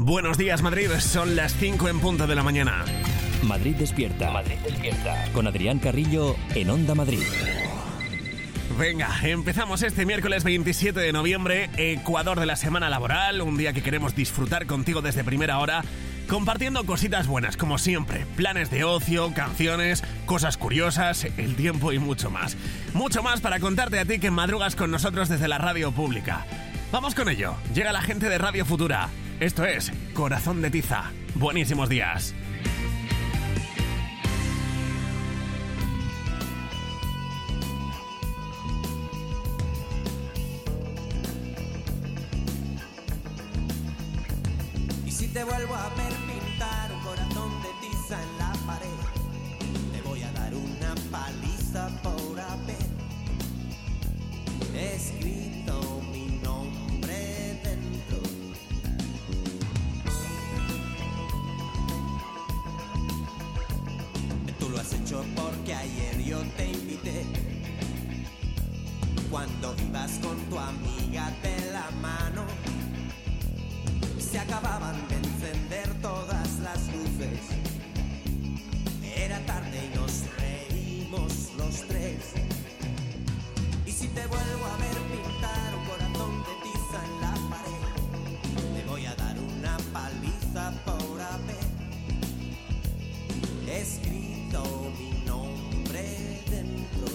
Buenos días, Madrid. Son las 5 en punto de la mañana. Madrid despierta. Madrid despierta. Con Adrián Carrillo en Onda Madrid. Venga, empezamos este miércoles 27 de noviembre, Ecuador de la semana laboral, un día que queremos disfrutar contigo desde primera hora, compartiendo cositas buenas, como siempre, planes de ocio, canciones, cosas curiosas, el tiempo y mucho más. Mucho más para contarte a ti que madrugas con nosotros desde la radio pública. Vamos con ello, llega la gente de Radio Futura. Esto es Corazón de Tiza. Buenísimos días. Te vuelvo a ver pintar un corazón de tiza en la pared. Te voy a dar una paliza por haber escrito mi nombre dentro. Tú lo has hecho porque ayer yo te invité. Cuando ibas con tu amiga de la mano, se acababan de encender todas las luces. Era tarde y nos reímos los tres. Y si te vuelvo a ver pintar un corazón de tiza en la pared, te voy a dar una paliza por haber escrito mi nombre dentro.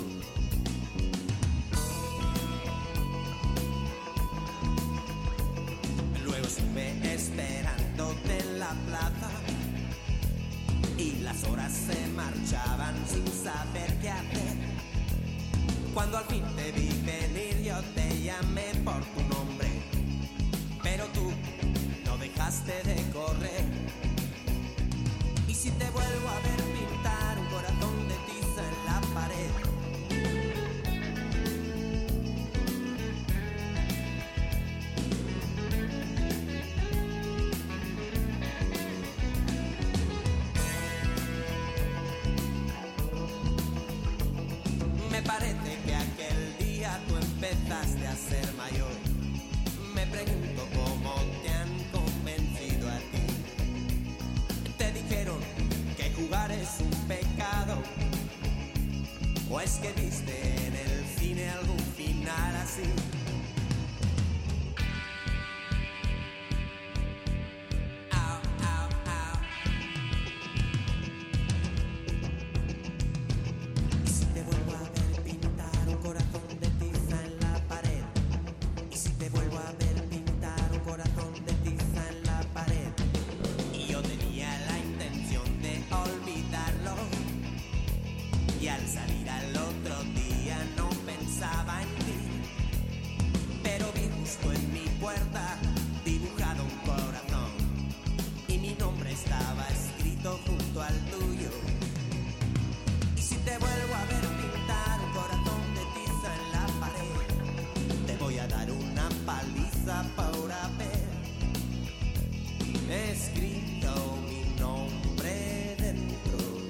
Estuve esperándote en la plaza y las horas se marchaban sin saber qué hacer. Cuando al fin te vi venir yo te llamé por tu nombre, pero tú no dejaste de correr. Y si te vuelvo a ver pintar un corazón de tiza en la pared, parece que aquel día tú empezaste a ser mayor. Me pregunto cómo te han convencido a ti. Te dijeron que jugar es un pecado, o es que viste en el cine algún final así. Y al salir al otro día no pensaba en ti, pero vi justo en mi puerta dibujado un corazón y mi nombre estaba escrito junto al tuyo. Y si te vuelvo a ver pintar un corazón de tiza en la pared, te voy a dar una paliza por haber escrito mi nombre dentro.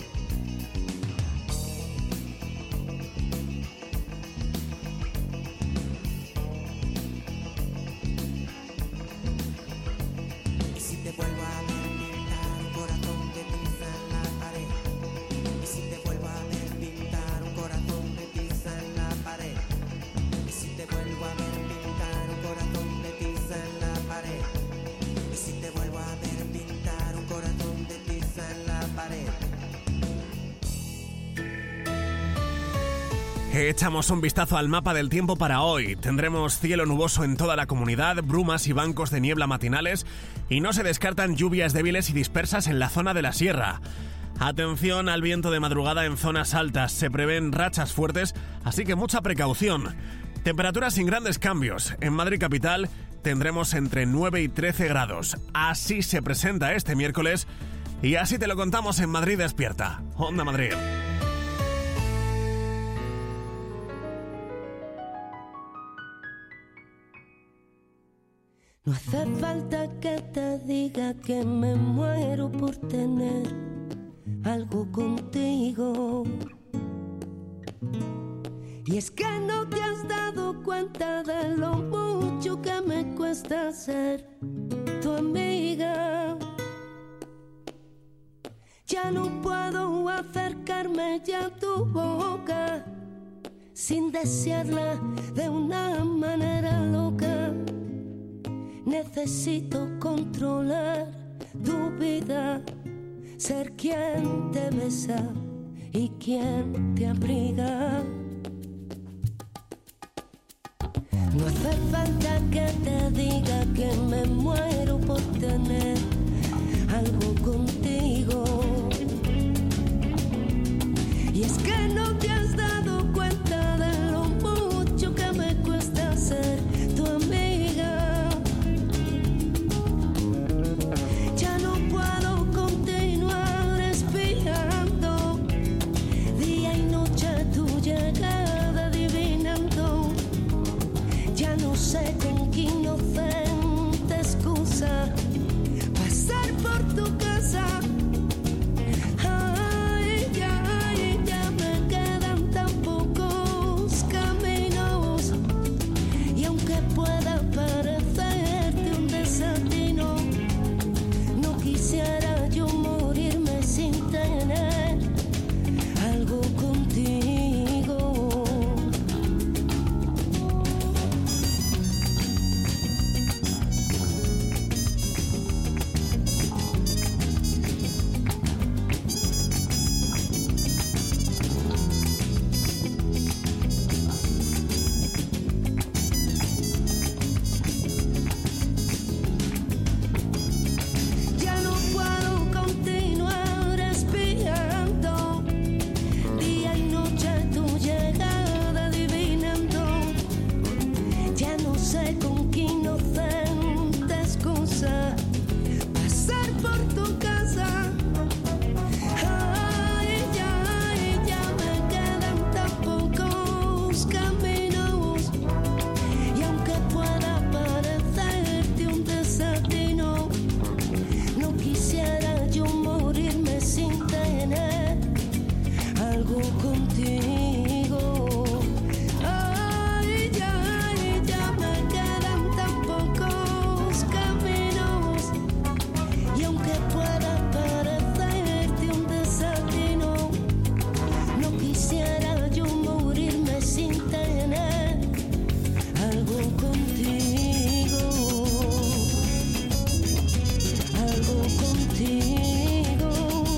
Te vuelvo a ver pintar un corazón de tiza en la pared. Y si te vuelvo a ver pintar un corazón de tiza en la pared. Y si te vuelvo a ver pintar un corazón de tiza en la pared. Y si te vuelvo a ver pintar un corazón de tiza en la pared. Echamos un vistazo al mapa del tiempo para hoy. Tendremos cielo nuboso en toda la comunidad, brumas y bancos de niebla matinales y no se descartan lluvias débiles y dispersas en la zona de la sierra. Atención al viento de madrugada en zonas altas, se prevén rachas fuertes, así que mucha precaución. Temperaturas sin grandes cambios. En Madrid capital tendremos entre 9 y 13 grados. Así se presenta este miércoles y así te lo contamos en Madrid Despierta. Onda Madrid. No hace falta que te diga que me muero por tener algo contigo. Y es que no te has dado cuenta de lo mucho que me cuesta ser tu amiga. Ya no puedo acercarme ya a tu boca sin desearla de una manera loca. Necesito controlar tu vida, ser quien te besa y quien te abriga. No hace falta que te diga que me muero por tener algo contigo. Y es que no te has dado cuenta de lo mucho que me cuesta ser tu amiga. Ya no puedo continuar espiando día y noche tu llegada adivinando. Ya no sé con qué inocente excusa pasar por tu casa. Ay, ya me quedan tan pocos caminos. Y aunque pueda parecerte un desatino, no quisiera yo morirme sin tener algo contigo. Ya no puedo continuar espiando día y noche tu llegada adivinando. Ya no sé con qué inocente excusa pasar por tu casa. Ay, ya me quedan tan pocos caminos. Y aunque pueda parecerte un desatino, no quisiera yo morirme sin tener algo contigo. Ay, ya me quedan tan pocos caminos. Y aunque pueda parecerte un desatino, no quisiera yo morirme sin tener algo contigo. Algo contigo.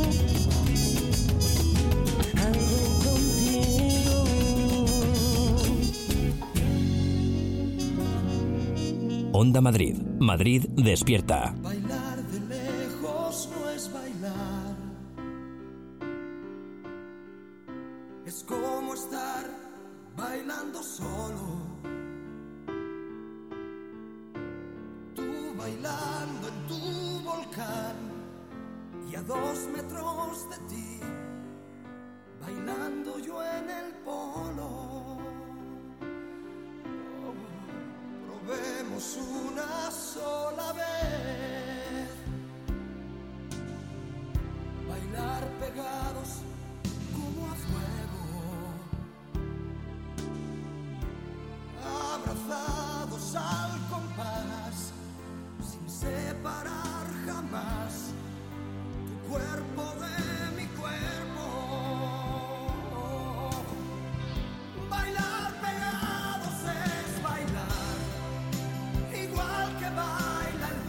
Algo contigo. Onda Madrid. Madrid despierta. Bailar de lejos no es bailar. Es como estar bailando solo. Tú bailando en tu volcán y a 2 metros de ti, bailando yo en el polo. Probemos una sola vez bailar pegados como a fuego, abrazados al compás, sin separar jamás tu cuerpo de mi cuerpo. Bailar pegados es bailar igual que baila el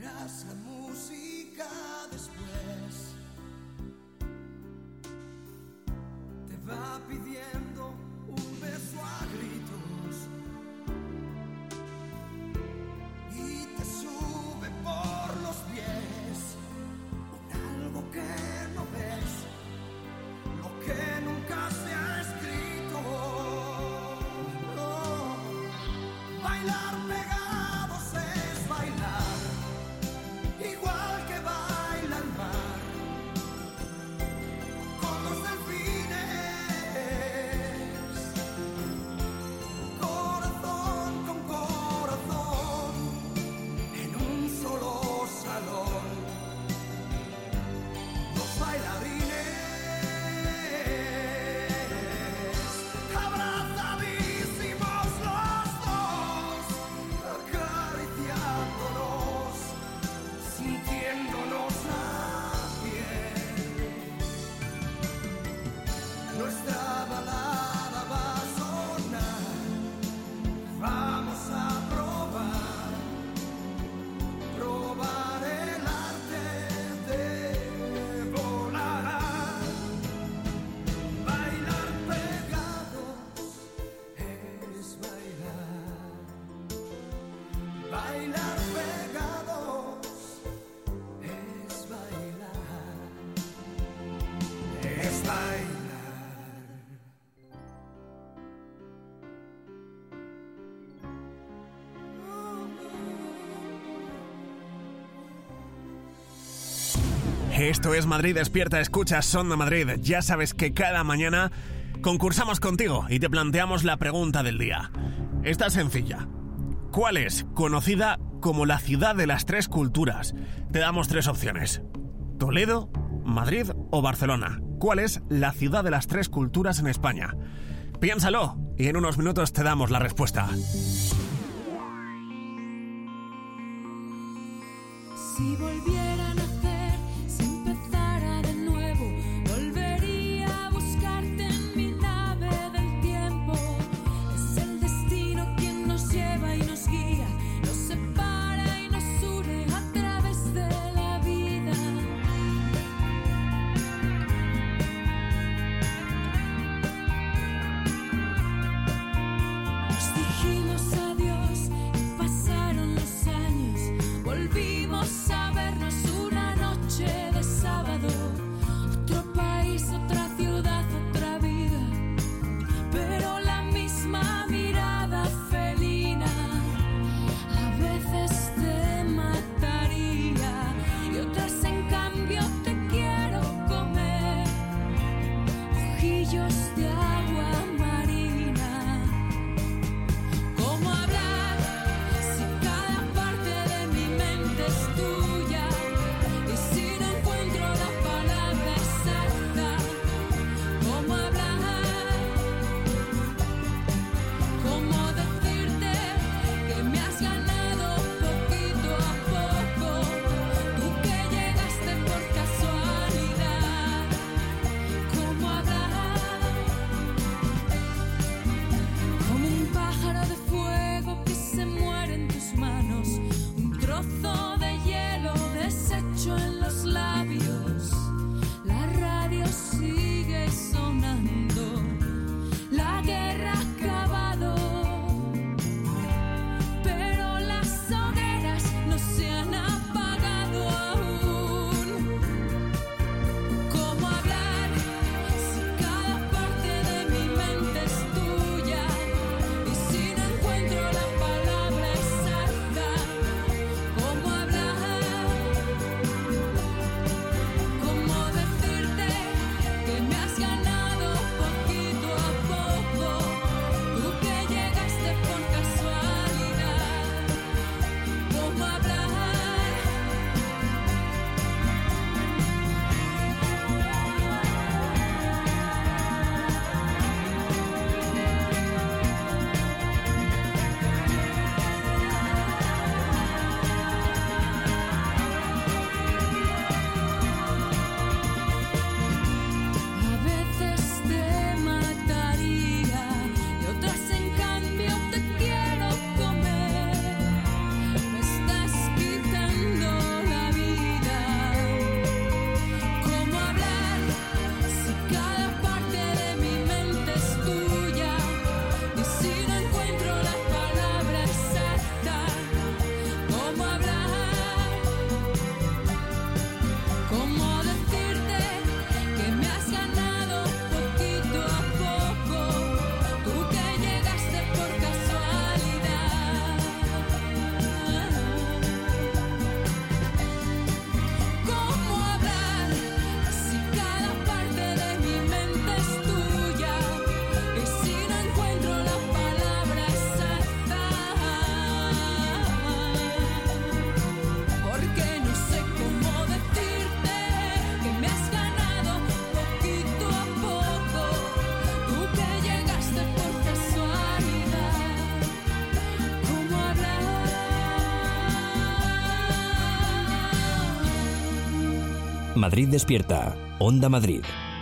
oirás la música después. Te va pidiendo un beso a gritos y te sube por los pies con algo que no ves, lo que nunca se ha escrito. No. Bailar pegados es bailar, igual que baila el mar, con los delfines, corazón con corazón, en un solo salón, dos bailarines, abrazadísimos los dos, acariciándonos, sintiéndonos la piel. Nuestra balada va a sonar, vamos a probar el arte de volar. Bailar pegados es bailar, bailar pegados es bailar, es bailar. Esto es Madrid Despierta, escuchas Onda Madrid. Ya sabes que cada mañana concursamos contigo y te planteamos la pregunta del día. Esta es sencilla. ¿Cuál es conocida como la ciudad de las tres culturas? Te damos tres opciones: Toledo, Madrid o Barcelona. ¿Cuál es la ciudad de las tres culturas en España? Piénsalo y en unos minutos te damos la respuesta. Si volviera a nacer, si empezara de nuevo, volvería a buscarte en mi nave del tiempo. Es el destino quien nos lleva y nos guía, nos separa y nos une a través de la vida. Nos dijimos adiós y pasaron los años, volvimos a vernos Madrid Despierta, Onda Madrid.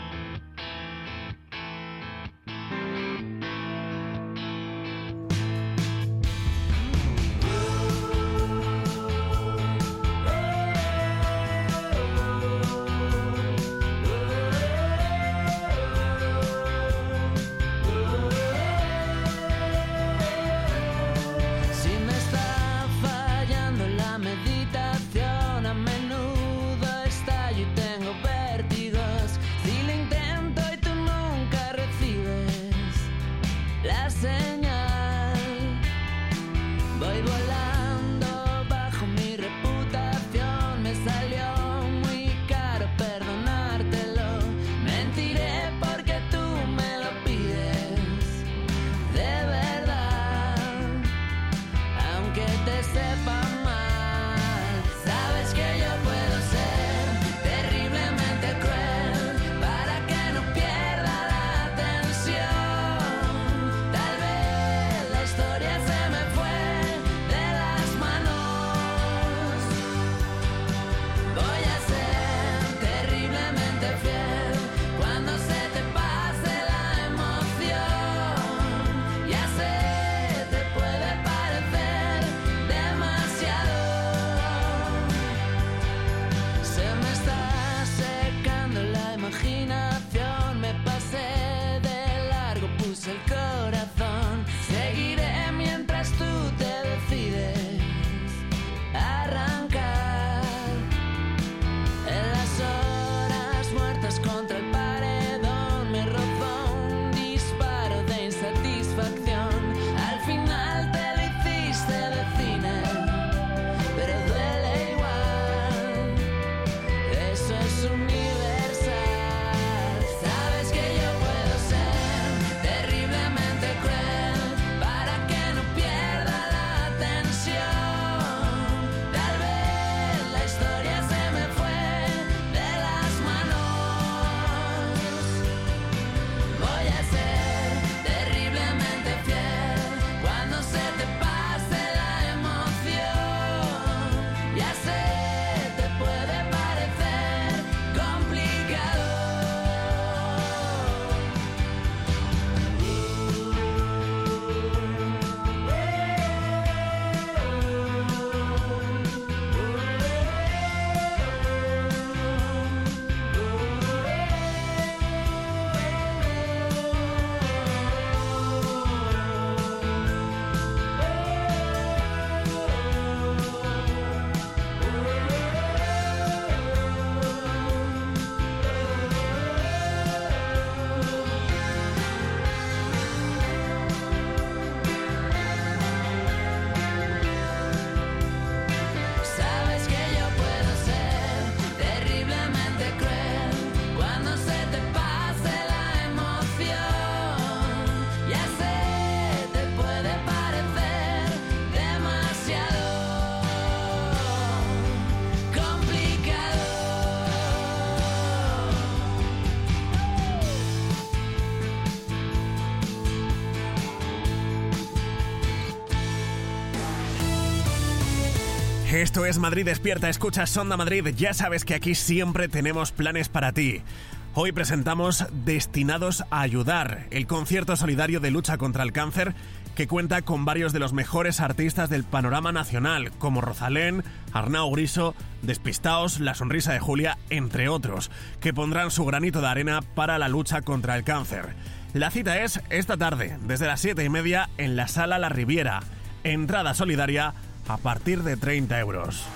Esto es Madrid Despierta, escuchas Onda Madrid, ya sabes que aquí siempre tenemos planes para ti. Hoy presentamos Destinados a Ayudar, el concierto solidario de lucha contra el cáncer que cuenta con varios de los mejores artistas del panorama nacional, como Rosalén, Arnau Griso, Despistaos, La Sonrisa de Julia, entre otros, que pondrán su granito de arena para la lucha contra el cáncer. La cita es esta tarde, desde las 7:30 en la Sala La Riviera. Entrada solidaria a partir de 30 euros.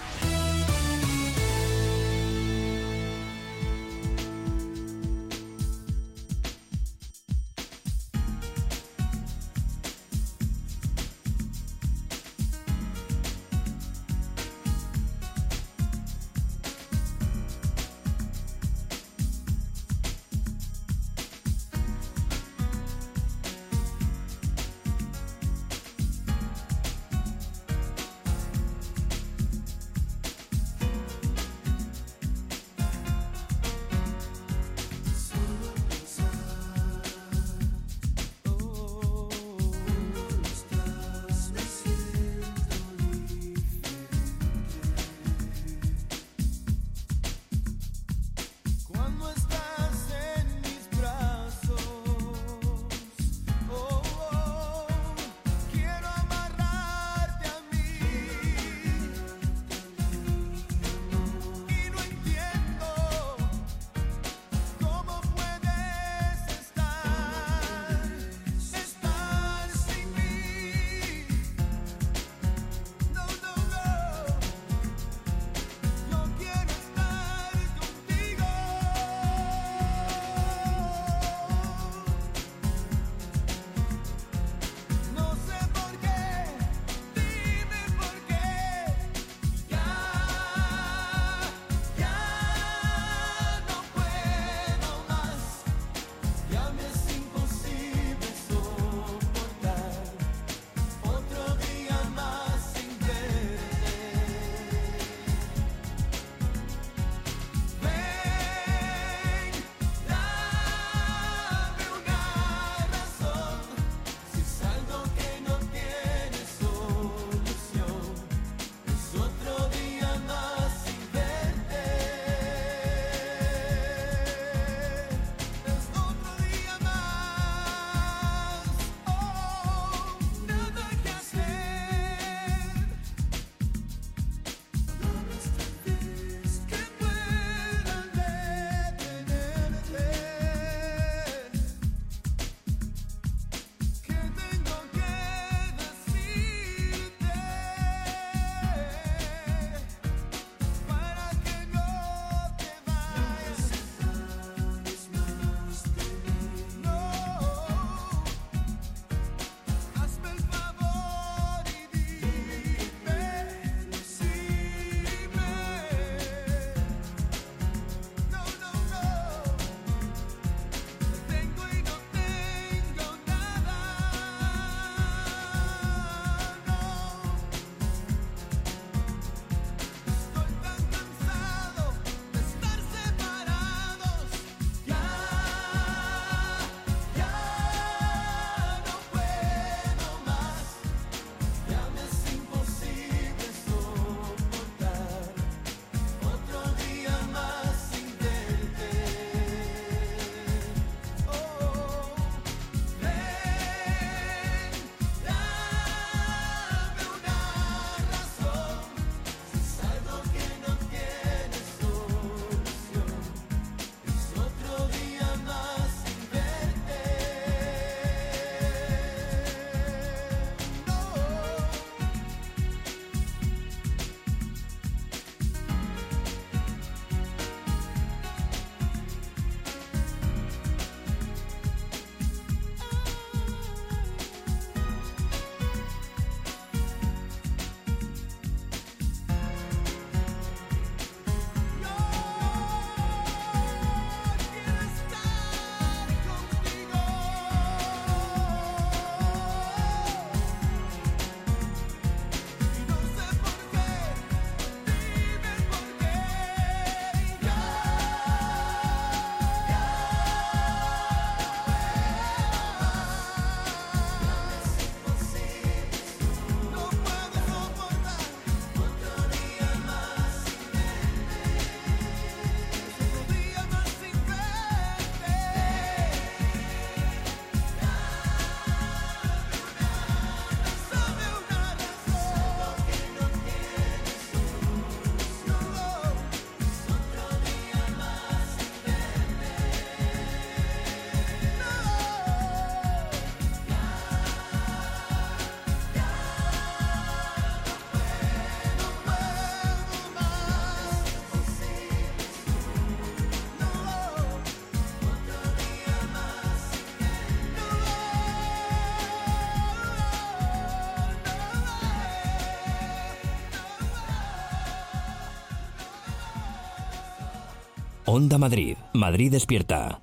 Onda Madrid. Madrid despierta.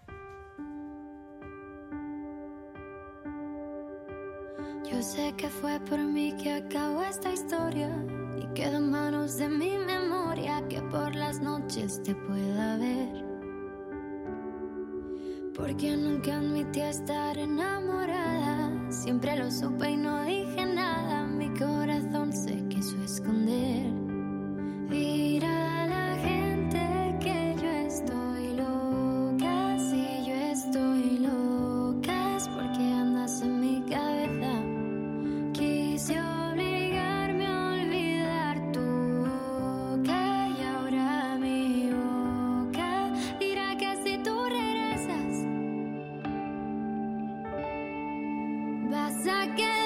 Yo sé que fue por mí que acabó esta historia y queda en manos de mi memoria que por las noches te pueda ver. Porque nunca admití estar enamorada, siempre lo supe y no dije nada, mi corazón se quiso esconder. Dirá a la gente que yo estoy loca, si yo estoy loca es porque andas en mi cabeza. Quise obligarme a olvidar tu boca y ahora mi boca dirá que si tú regresas vas a quedarte,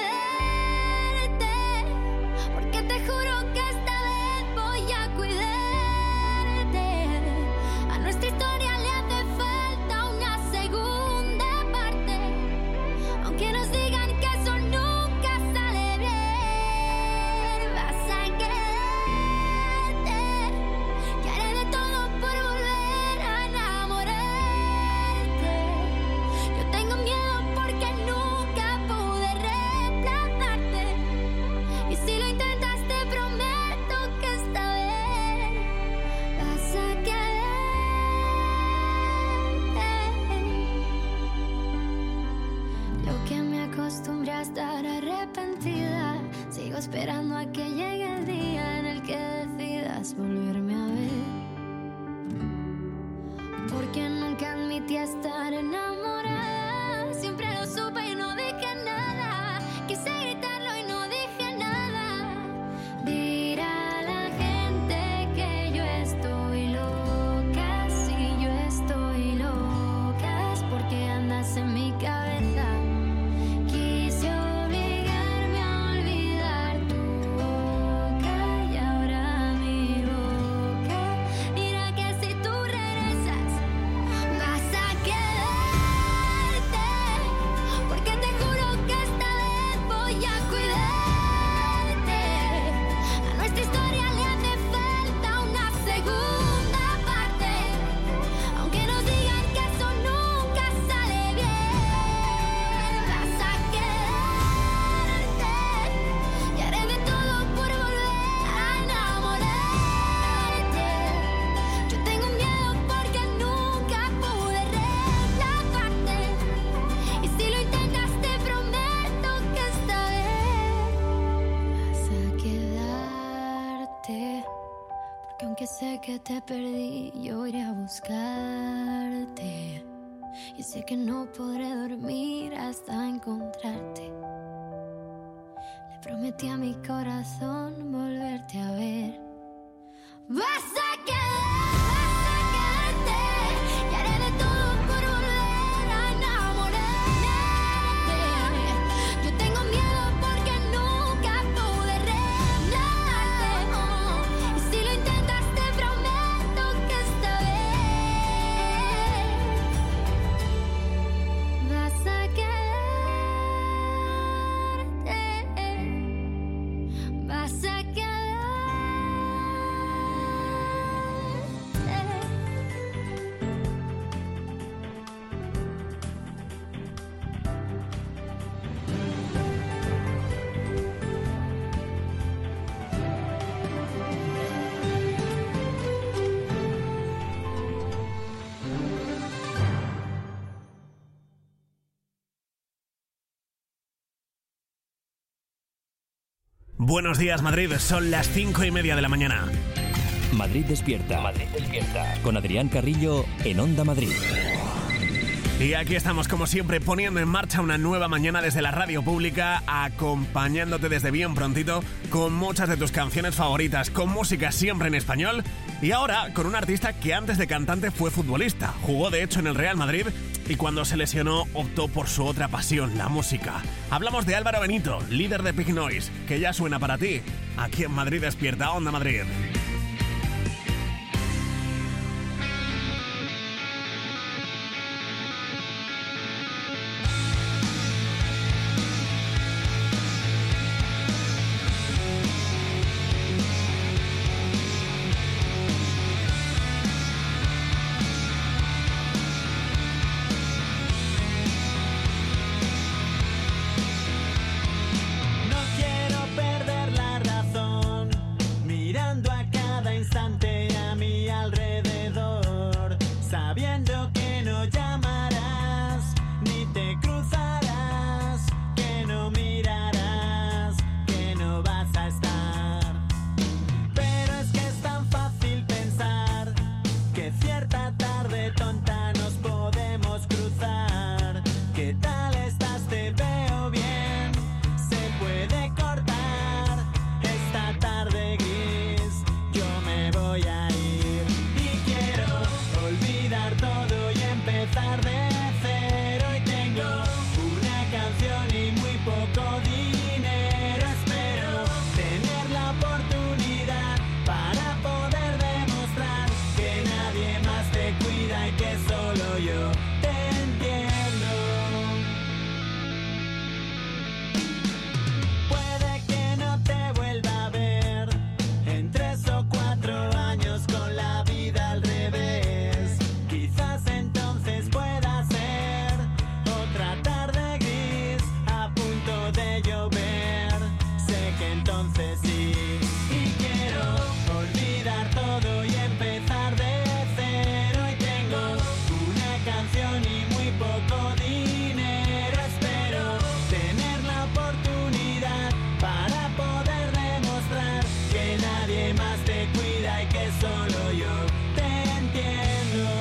porque te juro que esta vez voy a cuidarte. A nuestra historia le hace falta una segunda parte, aunque nos digan que eso nunca sale bien. Vas a quedarte, que haré de todo por volver a enamorarte. Yo tengo miedo porque nunca pude reemplazarte, y si lo intentas te prometo que esta vez vas a quedarte. Lo que me acostumbré a estar arrepentida, sigo esperando a que llegue el día en el que decidas volverme a ver. Porque nunca admití estar enamorada, siempre lo supe y no dije nada, quise gritarlo y no dije nada. Dirá a la gente que yo estoy loca, si yo estoy loca es porque andas en mi cabeza. Quise obligarme a olvidar tu boca y ahora mi boca dirá que si tú regresas vas a quedarte, porque te juro que esta vez voy a cuidarte. A nuestra historia le hace falta una segunda parte, aunque nos digan que eso nunca sale bien. Vas a quedarte, y haré de todo por volver a enamorarte. Yo tengo miedo porque nunca pude reemplazarte, y si lo intentas te prometo que esta vez vas a quedarte. Porque aunque sé que te perdí, yo iré a buscarte. Y sé que no podré dormir hasta encontrarte. Le prometí a mi corazón volverte a ver. Vas a quedarte, y haré de todo por volver a enamorarte. Yo tengo miedo porque nunca pude reemplazarte, y si lo intentas te prometo que esta vez vas a quedarte, vas a quedarte. Buenos días, Madrid. Son las 5:30 de la mañana. Madrid despierta. Madrid despierta. Con Adrián Carrillo en Onda Madrid. Y aquí estamos, como siempre, poniendo en marcha una nueva mañana desde la radio pública, acompañándote desde bien prontito con muchas de tus canciones favoritas, con música siempre en español, y ahora con un artista que antes de cantante fue futbolista. Jugó de hecho en el Real Madrid y cuando se lesionó optó por su otra pasión, la música. Hablamos de Álvaro Benito, líder de Pig Noise, que ya suena para ti, aquí en Madrid despierta, Onda Madrid. entonces sí. Y quiero olvidar todo y empezar de cero. Y tengo una canción y muy poco dinero. Espero tener la oportunidad para poder demostrar que nadie más te cuida y que solo yo te entiendo.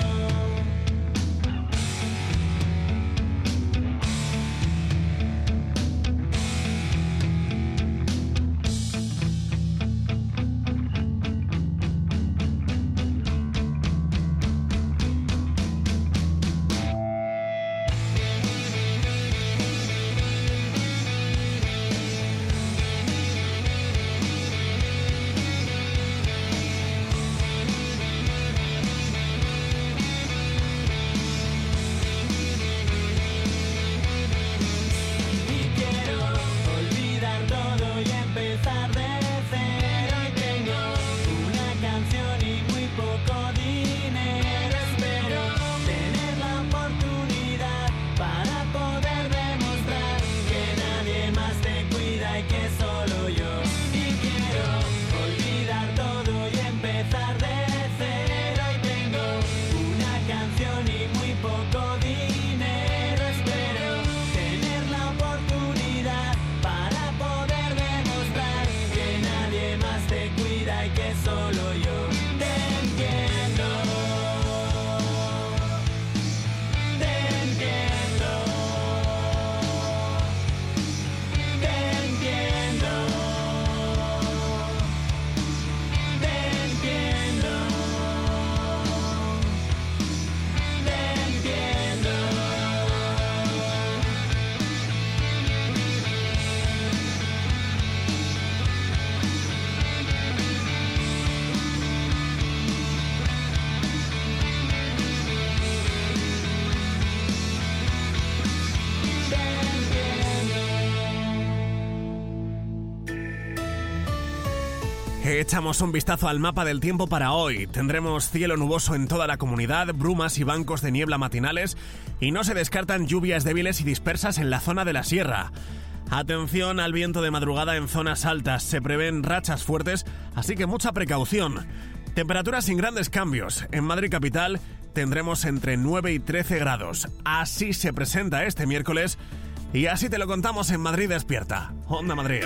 Echamos un vistazo al mapa del tiempo para hoy. Tendremos cielo nuboso en toda la comunidad, brumas y bancos de niebla matinales y no se descartan lluvias débiles y dispersas en la zona de la sierra. Atención al viento de madrugada en zonas altas, se prevén rachas fuertes, así que mucha precaución. Temperaturas sin grandes cambios. En Madrid capital tendremos entre 9 y 13 grados. Así se presenta este miércoles y así te lo contamos en Madrid Despierta. Onda Madrid.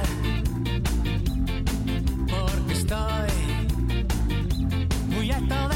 Porque estoy muy alto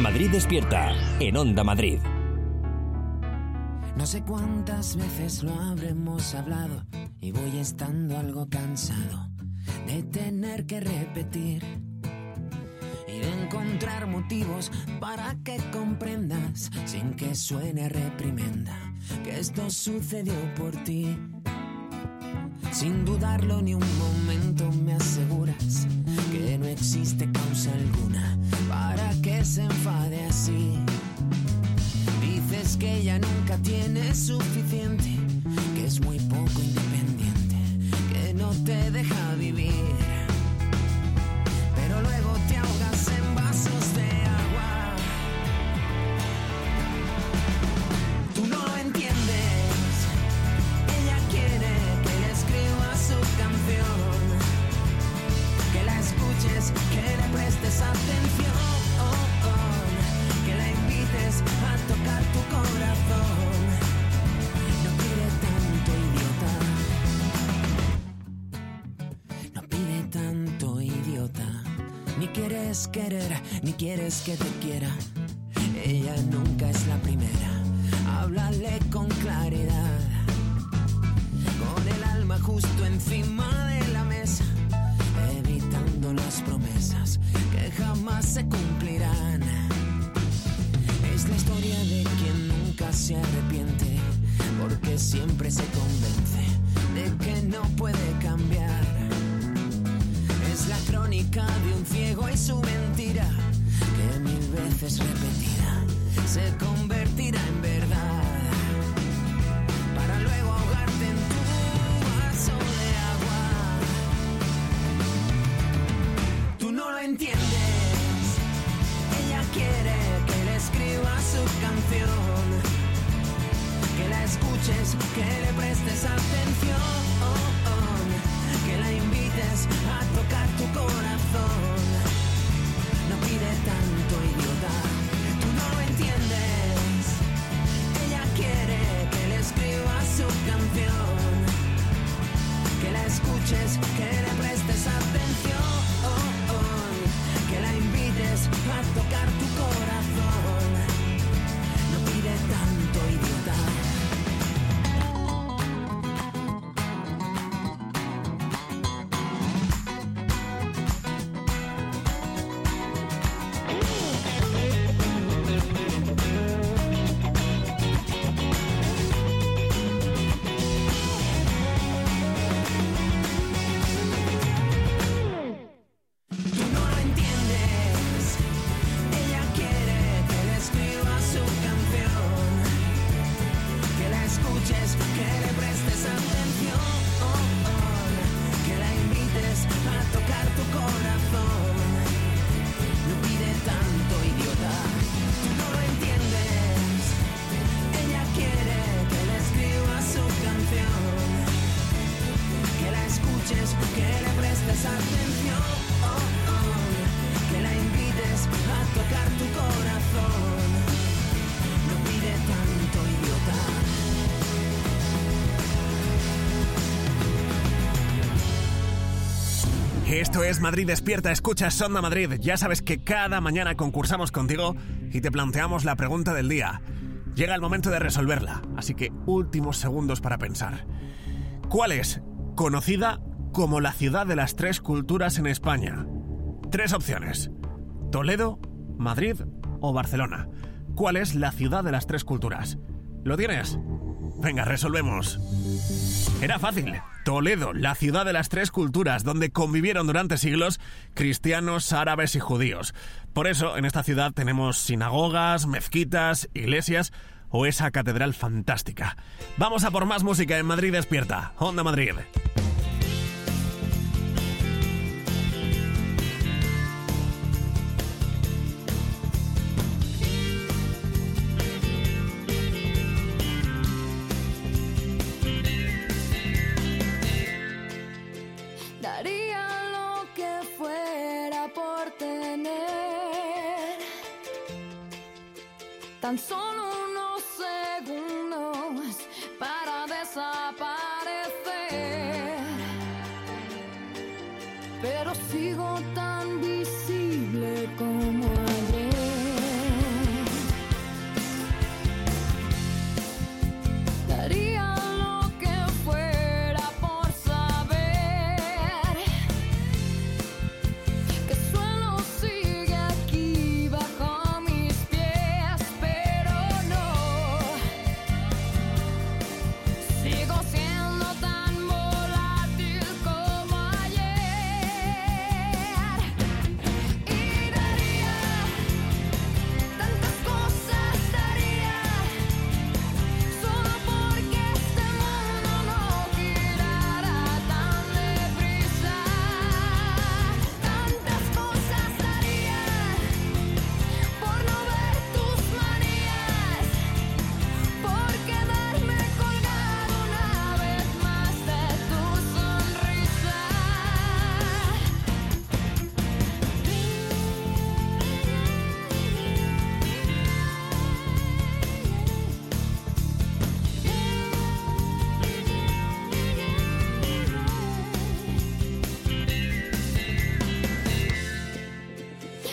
Madrid Despierta, en Onda Madrid. No sé cuántas veces lo habremos hablado y voy estando algo cansado de tener que repetir y de encontrar motivos para que comprendas, sin que suene a reprimenda, que esto sucedió por ti. Sin dudarlo ni un momento me aseguras que no existe causa alguna para que se enfade así. Dices que ella nunca tiene suficiente, que es muy poco independiente, que no te deja vivir. Pero luego te ahogas en vasos de agua. Tú no lo entiendes. Ella quiere que le escribas su canción, que la escuches, que le prestes atención, que la invites a tocar tu corazón. No pide tanto, idiota. No pide tanto, idiota. Ni quieres querer, ni quieres que te quiera. Ella nunca es la primera. Háblale con claridad, con el alma justo encima de la mesa, evitando las promesas que jamás se cumplirán. Es la historia de quien nunca se arrepiente, porque siempre se convence de que no puede cambiar. Es la crónica de un ciego y su mentira, que 1000 veces repetida se convertirá en verdad, para luego ahogarte en tu vaso de agua. Tú no lo entiendes. Ella quiere que le escribas su canción, que la escuches, que le prestes atención, que la invites a tocar tu corazón. No pide tanto, idiota. Tú no lo entiendes. Ella quiere que le escribas su canción, que la escuches, que le prestes atención, que la invites a tocar tu corazón. No pide tanto, idiota. Tú no lo entiendes. Ella quiere que le escribas su canción, que la escuches, que le prestes atención, que la invites a tocar tu corazón. No pide tanto, idiota. Tú no lo entiendes. Ella quiere que le escribas su canción, que la escuches, que le prestes atención, que la invites a tocar tu corazón. No pide tanto, idiota. Esto es Madrid Despierta, escuchas Onda Madrid. Ya sabes que cada mañana concursamos contigo y te planteamos la pregunta del día. Llega el momento de resolverla, así que últimos segundos para pensar. ¿Cuál es conocida como la ciudad de las 3 culturas en España? 3 opciones: Toledo, Madrid o Barcelona. ¿Cuál es la ciudad de las 3 culturas? ¿Lo tienes? Venga, resolvemos. Era fácil. Toledo, la ciudad de las 3 culturas, donde convivieron durante siglos cristianos, árabes y judíos. Por eso, en esta ciudad tenemos sinagogas, mezquitas, iglesias o esa catedral fantástica. Vamos a por más música en Madrid Despierta. Onda Madrid. Daría lo que fuera por tener tan solo unos segundos para desaparecer, pero sigo tan visible como ayer.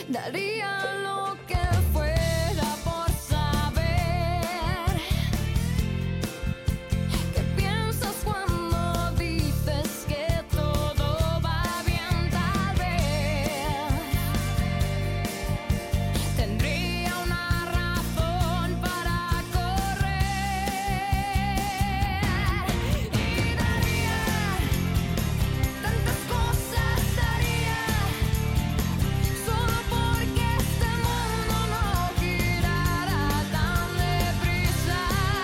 daría lo que fuera por saber qué piensas cuando dices que todo va bien. Tal vez tendría una razón para correr y daría tantas cosas, daría solo porque este mundo no girara tan deprisa.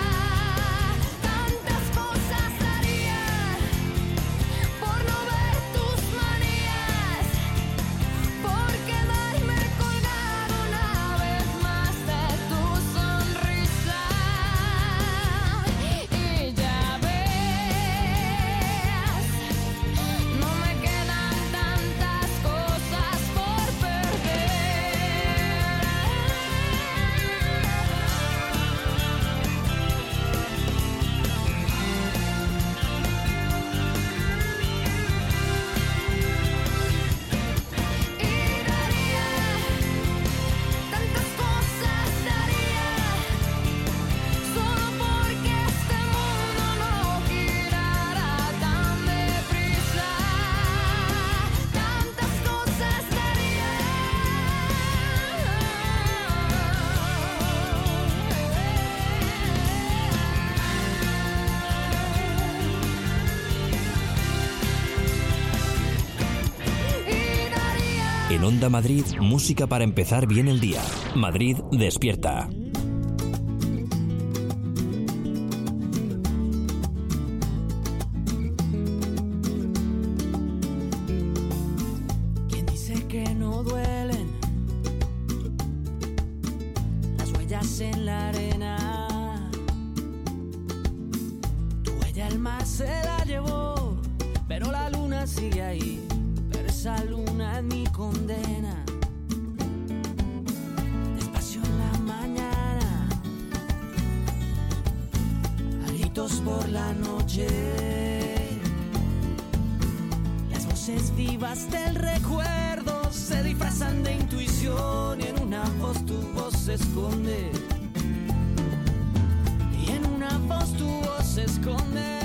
Tantas cosas daría por no ver tus manías, por quedarme colgado una vez más de tu sonrisa. Y ya ves, no me quedan tantas cosas por perder. Y daría tantas cosas, daría solo porque este mundo no girara tan deprisa. Tantas cosas daría. Y daría. En Onda Madrid, música para empezar bien el día. Madrid despierta. ¿Quién dice que no duelen las huellas en la arena? Tu huella el mar se la llevó, pero la luna sigue ahí. Pero esa luna es mi condena. Despacio en la mañana, a gritos por la noche. Las voces vivas del recuerdo se disfrazan de intuición y en una voz tu voz se esconde. Y en una voz tu voz se esconde.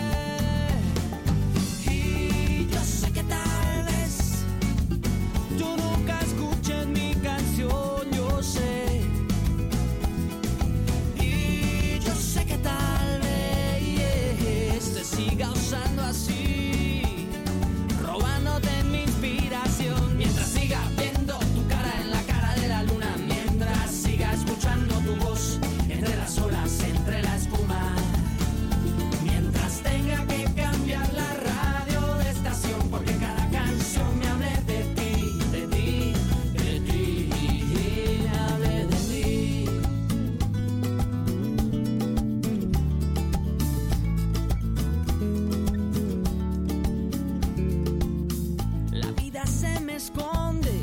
Y yo sé que tal vez tú nunca escuches mi canción, yo sé. Y yo sé que tal vez te siga usando así, robándote mi inspiración. Mientras siga viendo tu cara en la cara de la luna, mientras siga escuchando tu voz entre las olas, entre la espuma, mientras tenga que cambiar la radio de estación porque cada canción me hable de ti, de ti, de ti, me hable de ti. La vida se me esconde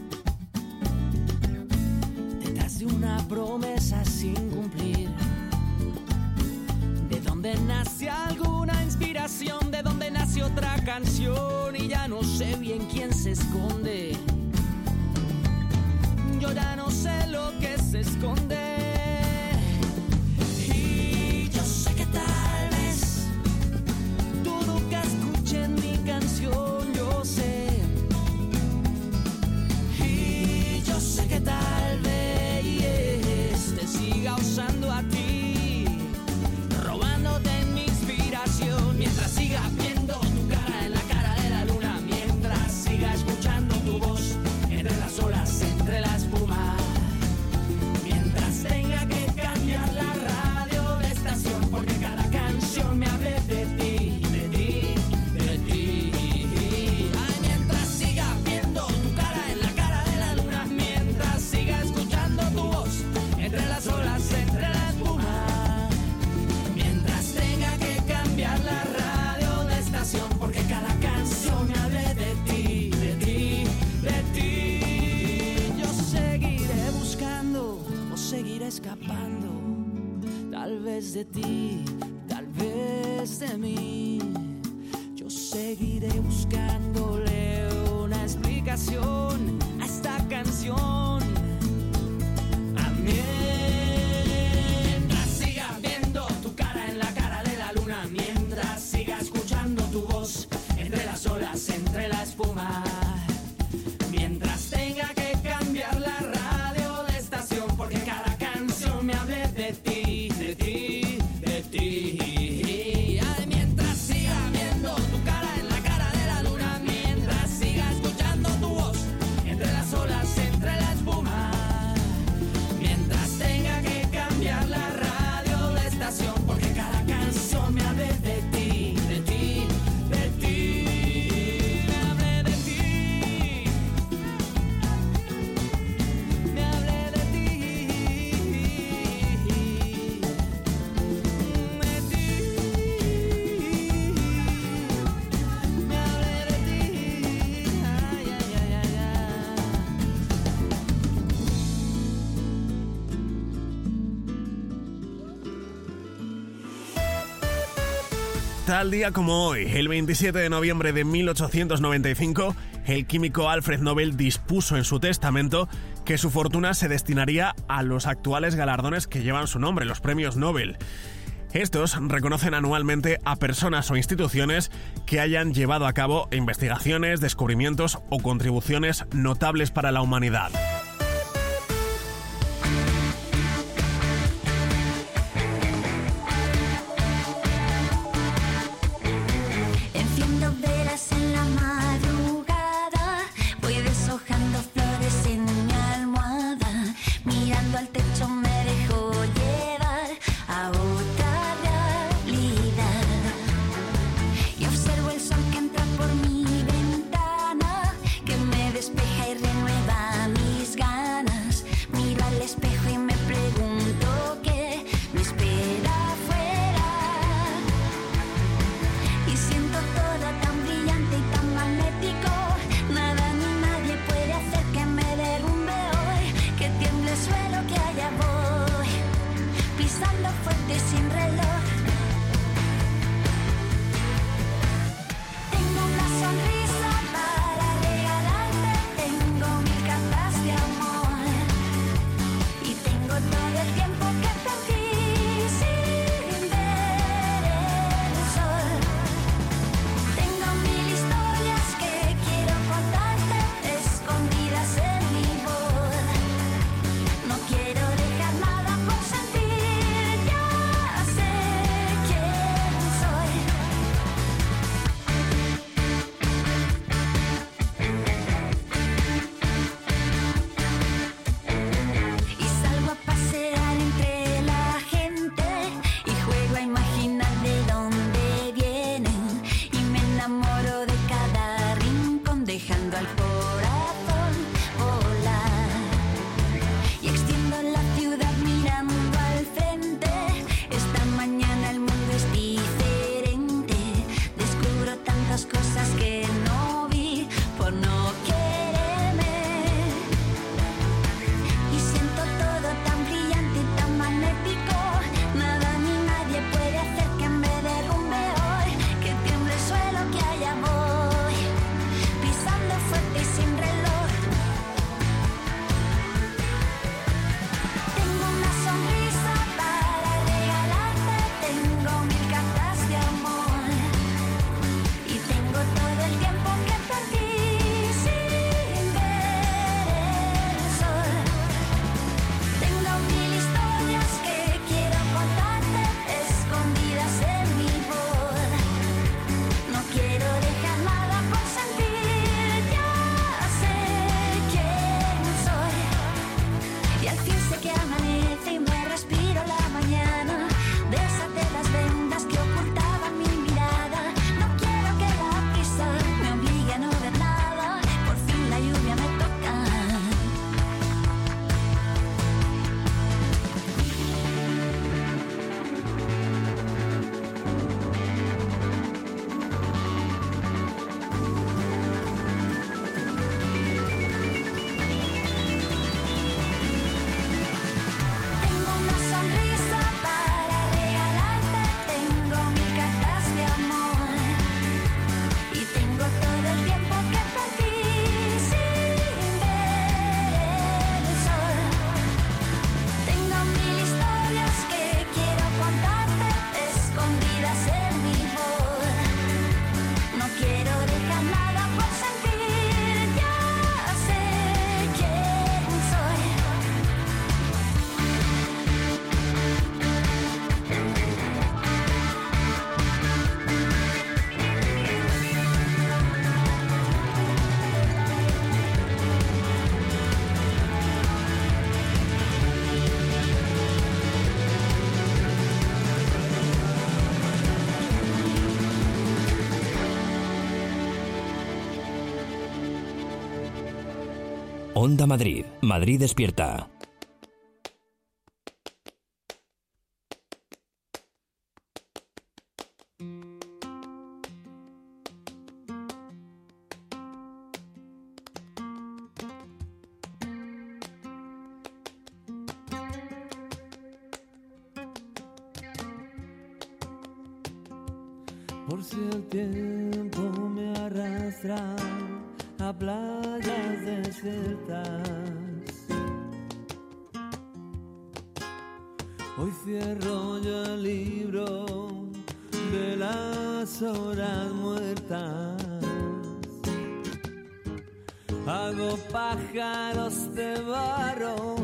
detrás de una promesa sin cumplir. De donde nace alguna inspiración, de donde nace otra canción y ya no sé bien quién se esconde. Yo ya no sé lo que se esconde. Y yo sé que tal vez tú nunca escuches mi canción, yo sé. Y yo sé que tal vez te siga usando a ti, robándote mi inspiración. Mientras siga viendo tu cara en la cara de la luna, mientras siga escuchando tu voz entre las olas, entre la espuma, mientras tenga que cambiar la radio de estación porque cada canción me hable de ti, de ti, de ti. Ay, mientras siga viendo tu cara en la cara de la luna, mientras siga escuchando tu voz entre las olas, entre la espuma, mientras tenga que cambiar la radio de estación porque cada canción me hable de ti, de ti, de ti. Yo seguiré buscando o seguiré escapando, tal vez de ti, tal vez de mí. Yo seguiré buscándole una explicación a esta canción. Tal día como hoy, el 27 de noviembre de 1895, el químico Alfred Nobel dispuso en su testamento que su fortuna se destinaría a los actuales galardones que llevan su nombre, los premios Nobel. Estos reconocen anualmente a personas o instituciones que hayan llevado a cabo investigaciones, descubrimientos o contribuciones notables para la humanidad. Onda Madrid. Madrid despierta. Por si el tiempo me arrastra a playas desiertas, hoy cierro yo el libro de las horas muertas. Hago pájaros de barro,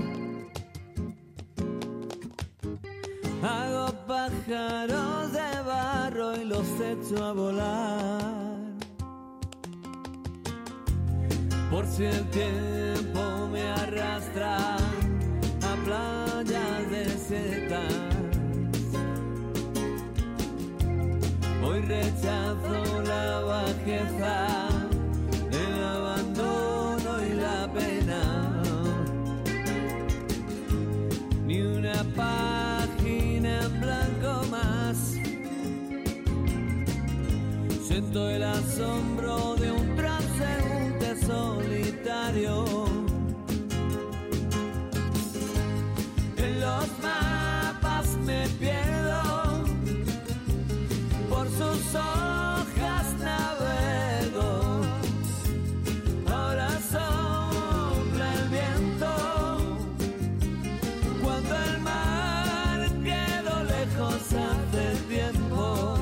hago pájaros de barro y los echo a volar. Por si el tiempo me arrastra a playas desiertas, hoy rechazo la bajeza, el abandono y la pena. Ni una página en blanco más. Siento el asombro de un transeúnte solitario. En los mapas me pierdo, por sus hojas navego. Ahora sopla el viento, cuando el mar quedó lejos hace tiempo.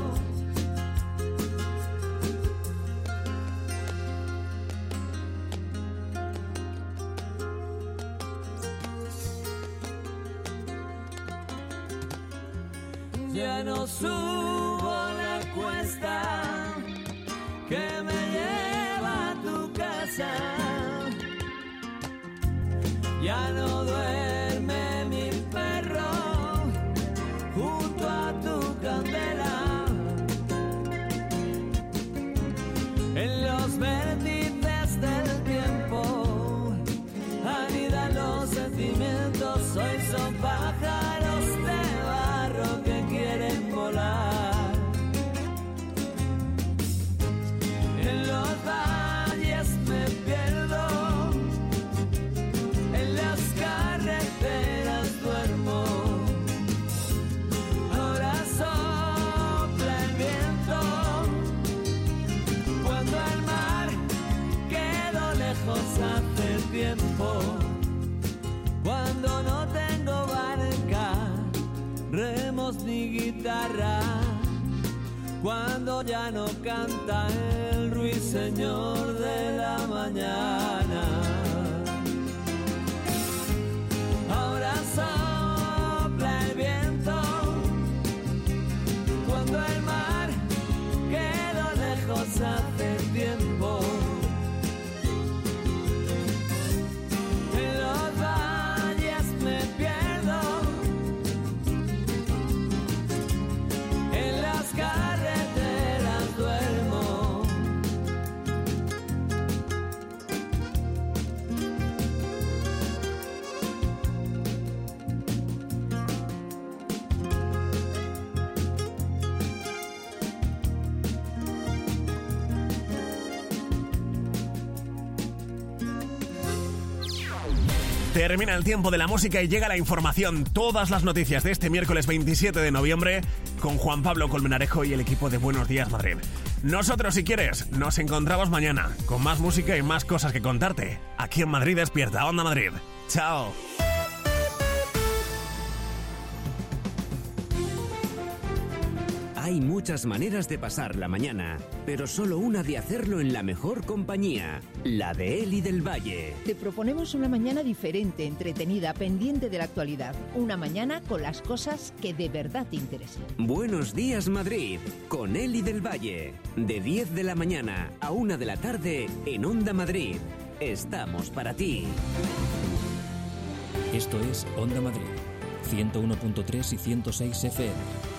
Ya no subo la cuesta que me lleva a tu casa. Ya no duerme mi perro junto a tu candela. En los vértices del tiempo anidan los sentimientos. Hoy son pájaros de barro que quieren volar. En los valles me pierdo, en las carreteras duermo. Ahora sopla el viento, cuando el mar quedó lejos hace tiempo. Cuando no tengo barca, remos ni guitarra, cuando ya no canta el ruiseñor de la mañana. Ahora sopla el viento, cuando el mar quedó lejos hace tiempo. En los valles me pierdo, en las carreteras duermo. Termina el tiempo de la música y llega la información. Todas las noticias de este miércoles 27 de noviembre con Juan Pablo Colmenarejo y el equipo de Buenos Días Madrid. Nosotros, si quieres, nos encontramos mañana con más música y más cosas que contarte. Aquí en Madrid Despierta, Onda Madrid. Chao. Hay muchas maneras de pasar la mañana, pero solo una de hacerlo en la mejor compañía, la de Eli del Valle. Te proponemos una mañana diferente, entretenida, pendiente de la actualidad. Una mañana con las cosas que de verdad te interesan. Buenos días Madrid, con Eli del Valle. De 10 de la mañana a 1 de la tarde en Onda Madrid. Estamos para ti. Esto es Onda Madrid, 101.3 y 106 FM.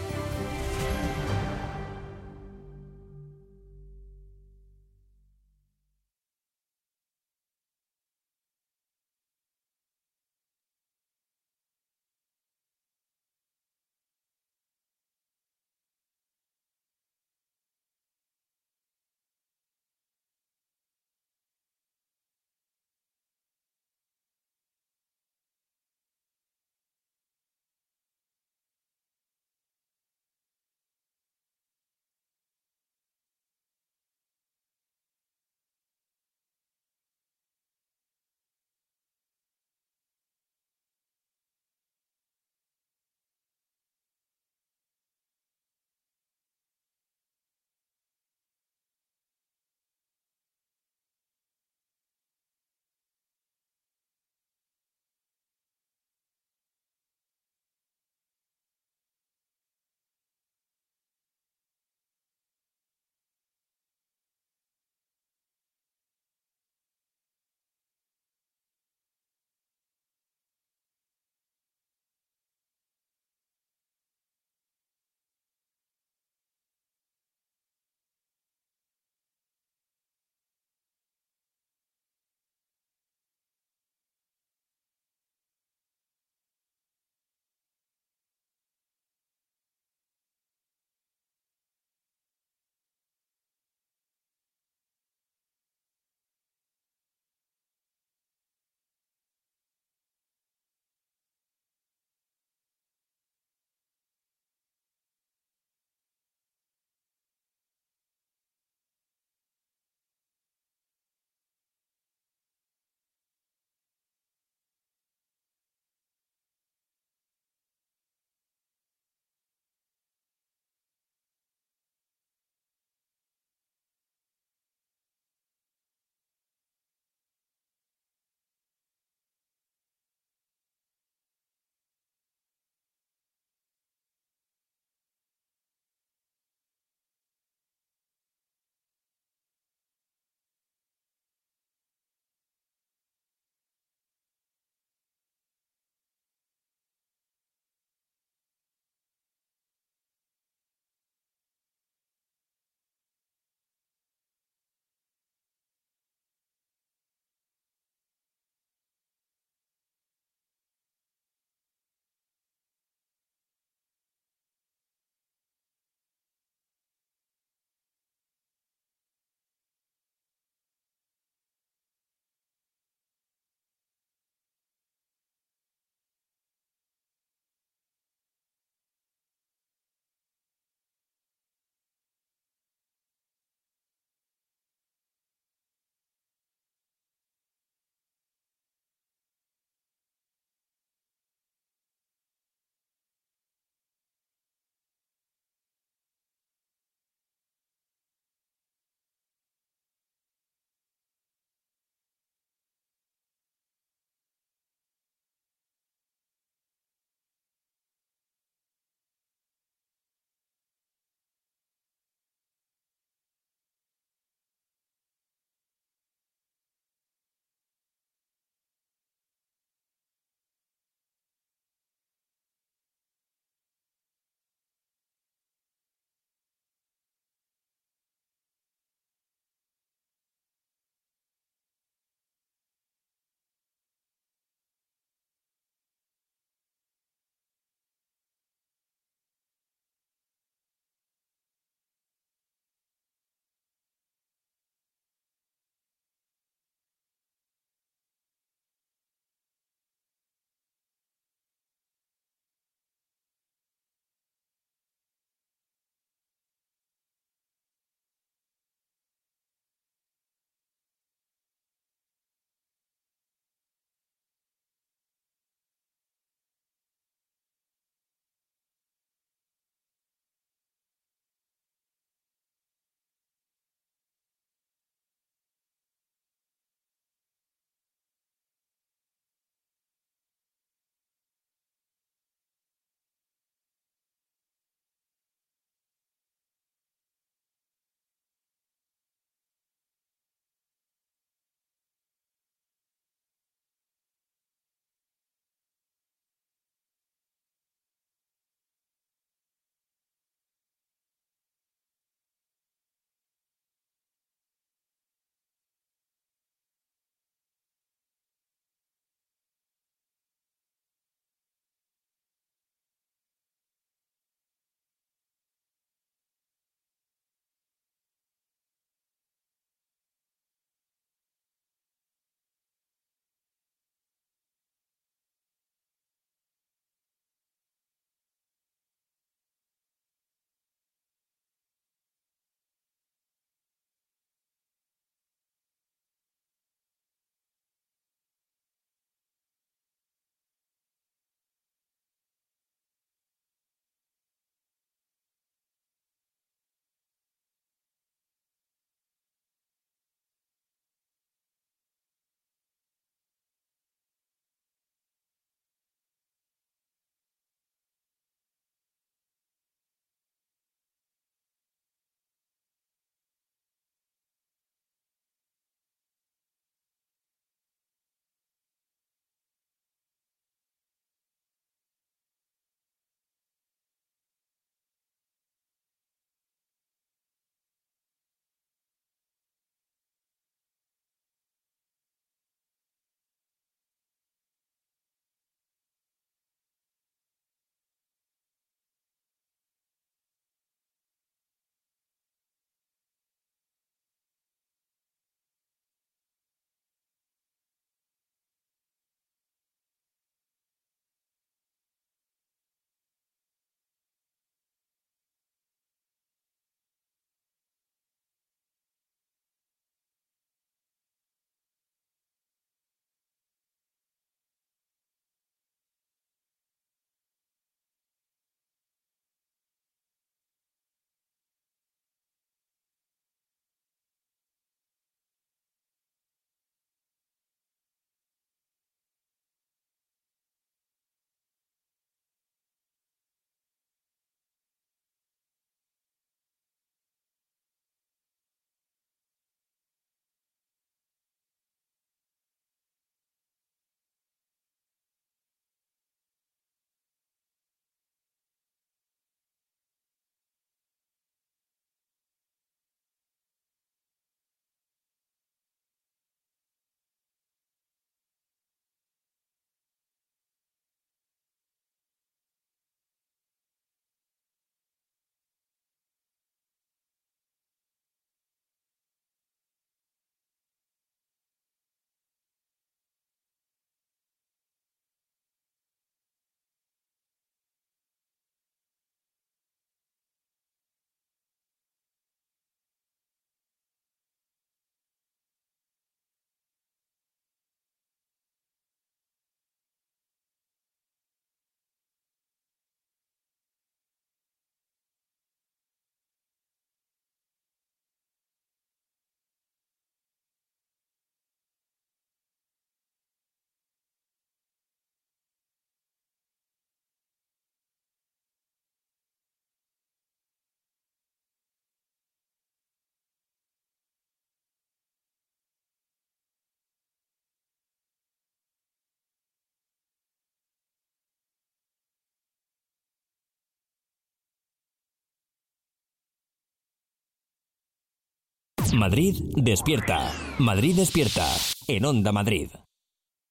Madrid despierta. Madrid despierta. En Onda Madrid.